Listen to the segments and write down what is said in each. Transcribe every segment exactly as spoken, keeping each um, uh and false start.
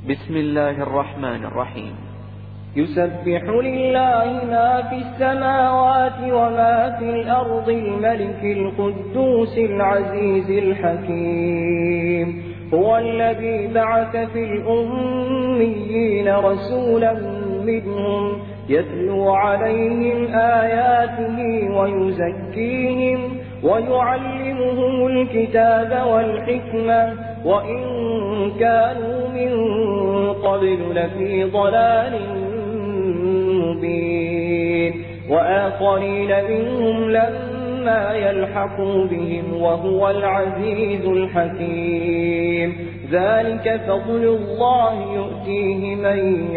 بسم الله الرحمن الرحيم. يسبح لله ما في السماوات وما في الأرض الملك القدوس العزيز الحكيم. هو الذي بعث في الأميين رسولا منهم يتلو عليهم آياته ويزكيهم ويعلمهم الكتاب والحكمة وإن كانوا من قبل لفي ضلال مبين وآخرين منهم لما يلحقوا بهم وهو العزيز الحكيم. ذلك فضل الله يؤتيه من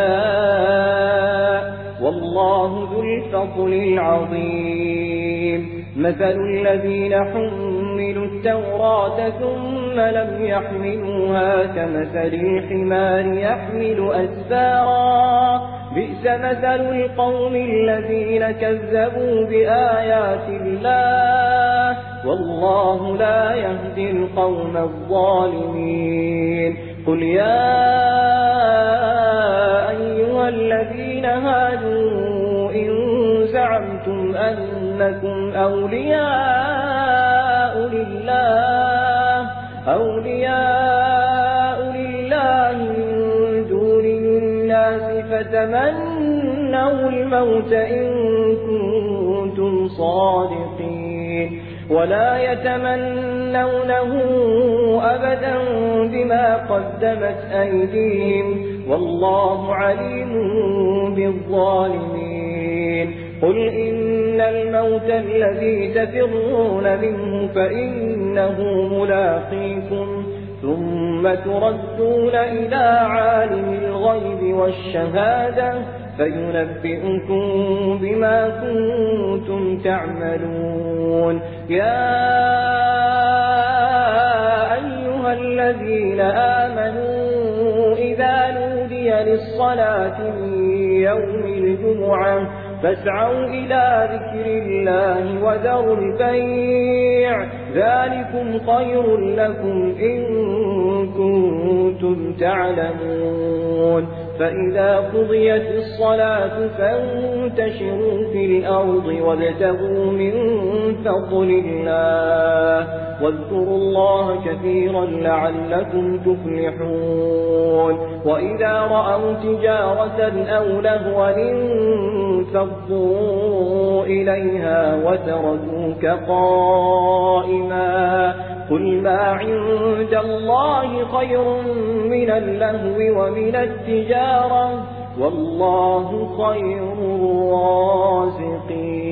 يشاء والله ذو الفضل العظيم. مثل الذين حملوا التوراة ثم لم يحملوها كمثل الحمار يحمل أسفارا بئس مثل القوم الذين كذبوا بآيات الله والله لا يهدي القوم الظالمين. قل يا أيها الذين هادوا إن زعمتم أنكم أولياء لله أولياء لله من دون الناس فتمنوا الموت إن كنتم صادقين ولا يتمنونه أبدا بما قدمت أيديهم والله عليم بالظالمين. قل إن الموت الذي تفرون منه فإنه ملاقيكم ثم تردون إلى عالم الغيب والشهادة فينبئكم بما كنتم تعملون. يا أيها الذين آمنوا إذا نودي للصلاة من يوم الجمعة فاسعوا إلى ذكر الله وذروا البيع ذلكم خير لكم إن كنتم تعلمون. فإذا قضيت الصلاة فانتشروا في الأرض وابتغوا من فضل الله واذكروا الله كثيرا لعلكم تفلحون. وإذا رأوا تجارة أو لهوا انفضوا إليها وتركوك قائما قل ما عند الله خير من اللهو ومن التجارة والله خير الرازقين.